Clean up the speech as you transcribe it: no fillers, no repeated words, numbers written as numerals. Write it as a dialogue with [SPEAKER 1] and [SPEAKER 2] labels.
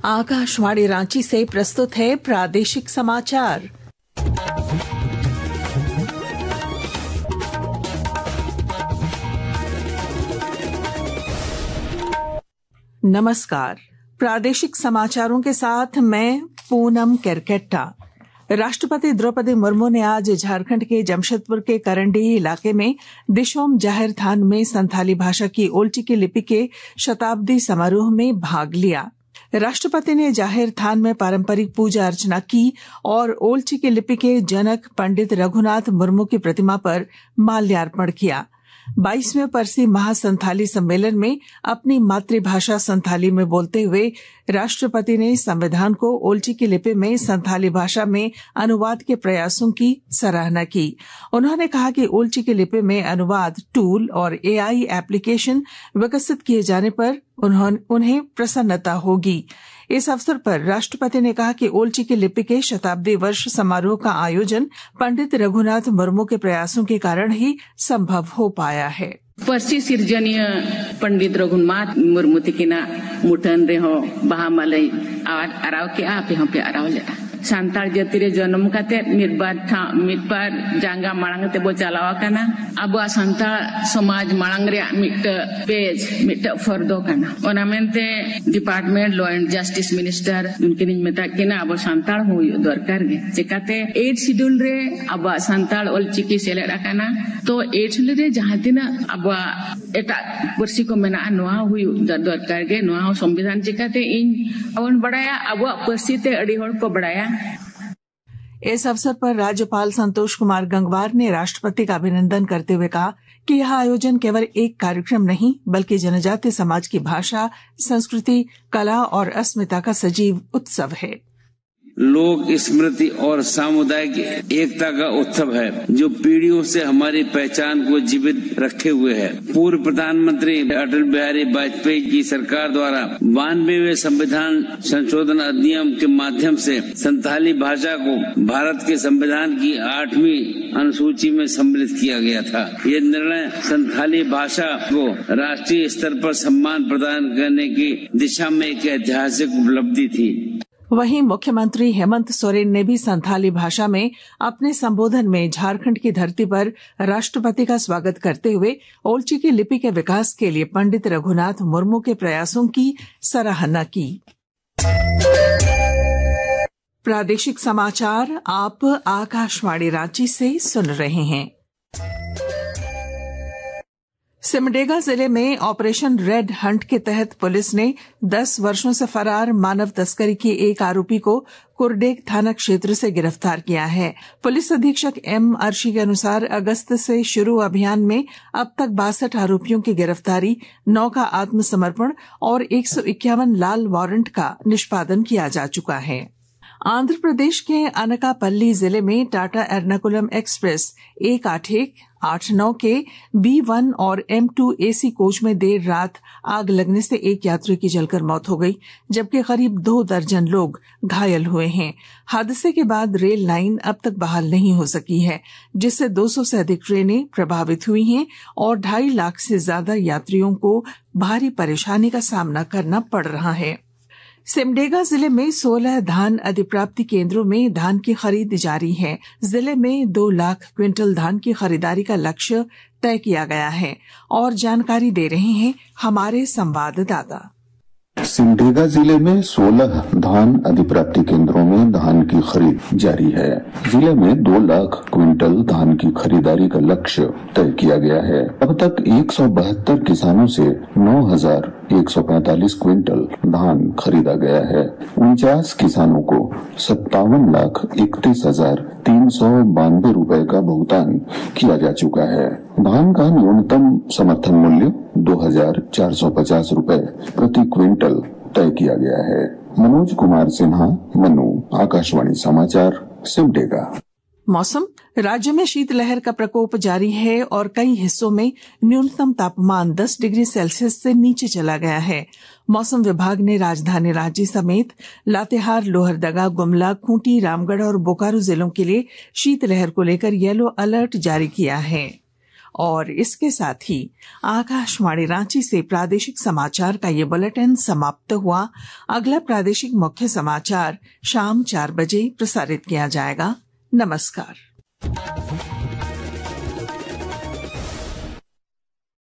[SPEAKER 1] आकाशवाणी रांची से प्रस्तुत है प्रादेशिक समाचार। नमस्कार, प्रादेशिक समाचारों के साथ मैं पूनम केरकेट्टा। राष्ट्रपति द्रौपदी मुर्मू ने आज झारखंड के जमशेदपुर के करंडीह इलाके में दिशोम जाहिर थान में संथाली भाषा की ओल्चिकी लिपि के शताब्दी समारोह में भाग लिया। राष्ट्रपति ने जाहिर थान में पारंपरिक पूजा अर्चना की और ओल्चिकी लिपि के जनक पंडित रघुनाथ मुर्मू की प्रतिमा पर माल्यार्पण किया। 22वें परसी महासंथाली सम्मेलन में अपनी मातृभाषा संथाली में बोलते हुए राष्ट्रपति ने संविधान को ओल्चिकी लिपि में संथाली भाषा में अनुवाद के प्रयासों की सराहना की। उन्होंने कहा कि ओल्चिकी लिपि में अनुवाद टूल और एआई एप्लीकेशन विकसित किए जाने पर उन्हें प्रसन्नता होगी। इस अवसर पर राष्ट्रपति ने कहा कि ओल्चिकी लिपि के शताब्दी वर्ष समारोह का आयोजन पंडित रघुनाथ मुर्मू के प्रयासों के कारण ही संभव हो पाया है।
[SPEAKER 2] परसी सिर्जनीय पंडित रघुनाथ मुर्मू तिकिना मुठन रे हो बहा मलई आराव के आप यहाँ पे आराव ले सान्ताल जाति रे जन्म काते मिदबार जांगा मांग ते बो चलावा काना अब सान्ताल समाज मांग रे मिट पेज मिट फर्दो काना ओना मेनते department law and justice minister उनके निज मेता केना अब सान्ताल हो दरकार गे चिकाते 8 शेड्यूल रे अब सान्ताल ओल्चिकी सेलेडा काना तो 8 शेड्यूल रे जहां तिना अब एटा परसी को मेना नोआ हुई दरकार गे नोआ संविधान चिकाते इन अवन बड़ाया अब परसी ते अड़ी होड़ को बड़ाया।
[SPEAKER 1] इस अवसर पर राज्यपाल संतोष कुमार गंगवार ने राष्ट्रपति का अभिनंदन करते हुए कहा कि यह आयोजन केवल एक कार्यक्रम नहीं बल्कि जनजातीय समाज की भाषा, संस्कृति, कला और अस्मिता का सजीव उत्सव है।
[SPEAKER 3] लोक स्मृति और सामुदायिक एकता का उत्सव है जो पीढ़ियों से हमारी पहचान को जीवित रखे हुए है। पूर्व प्रधानमंत्री अटल बिहारी वाजपेयी की सरकार द्वारा 92वें संविधान संशोधन अधिनियम के माध्यम से संथाली भाषा को भारत के संविधान की 8वीं अनुसूची में सम्मिलित किया गया था। ये निर्णय संथाली भाषा को राष्ट्रीय स्तर पर सम्मान प्रदान करने की दिशा में एक ऐतिहासिक उपलब्धि थी।
[SPEAKER 1] वहीं मुख्यमंत्री हेमंत सोरेन ने भी संथाली भाषा में अपने संबोधन में झारखंड की धरती पर राष्ट्रपति का स्वागत करते हुए ओल्चिकी लिपि के विकास के लिए पंडित रघुनाथ मुर्मू के प्रयासों की सराहना की। प्रादेशिक समाचार आप आकाशवाणी रांची से सुन रहे हैं। सिमडेगा जिले में ऑपरेशन रेड हंट के तहत पुलिस ने 10 वर्षों से फरार मानव तस्करी के एक आरोपी को कुरडेग थाना क्षेत्र से गिरफ्तार किया है। पुलिस अधीक्षक एम अर्शी के अनुसार अगस्त से शुरू अभियान में अब तक 62 आरोपियों की गिरफ्तारी, 9 का आत्मसमर्पण और 151 लाल वारंट का निष्पादन किया जा चुका है। आंध्र प्रदेश के अनकापल्ली जिले में टाटा एर्नाकुलम एक्सप्रेस 18189 के B1 और M2 AC कोच में देर रात आग लगने से एक यात्री की जलकर मौत हो गई, जबकि करीब 2 दर्जन लोग घायल हुए हैं। हादसे के बाद रेल लाइन अब तक बहाल नहीं हो सकी है, जिससे 200 से अधिक ट्रेनें प्रभावित हुई हैं और 2.5 लाख से ज्यादा यात्रियों को भारी परेशानी का सामना करना पड़ रहा है। सिमडेगा जिले में 16 धान अधिप्राप्ति केंद्रों में धान की खरीद जारी है। जिले में 2 लाख क्विंटल धान की खरीदारी का लक्ष्य तय किया गया है और जानकारी दे रहे हैं हमारे संवाददाता।
[SPEAKER 4] सिमडेगा जिले में 16 धान अधिप्राप्ति केंद्रों में धान की खरीद जारी है। जिले में 2 लाख क्विंटल धान की खरीदारी का लक्ष्य तय किया गया है। अब तक 172 किसानों से 9,145 क्विंटल धान खरीदा गया है। 49 किसानों को 57,31,392 रुपए का भुगतान किया जा चुका है। धान का न्यूनतम समर्थन मूल्य 2,450 रुपए प्रति क्विंटल तय किया गया है। मनोज कुमार सिन्हा, मनु, आकाशवाणी समाचार, सिमडेगा।
[SPEAKER 1] मौसम। राज्य में शीतलहर का प्रकोप जारी है और कई हिस्सों में न्यूनतम तापमान 10 डिग्री सेल्सियस से नीचे चला गया है। मौसम विभाग ने राजधानी रांची समेत लातेहार, लोहरदगा, गुमला, खूंटी, रामगढ़ और बोकारो जिलों के लिए शीतलहर को लेकर येलो अलर्ट जारी किया है। और इसके साथ ही आकाशवाणी रांची से प्रादेशिक समाचार का ये बुलेटिन समाप्त हुआ। अगला प्रादेशिक मुख्य समाचार शाम 4 बजे प्रसारित किया जाएगा। नमस्कार।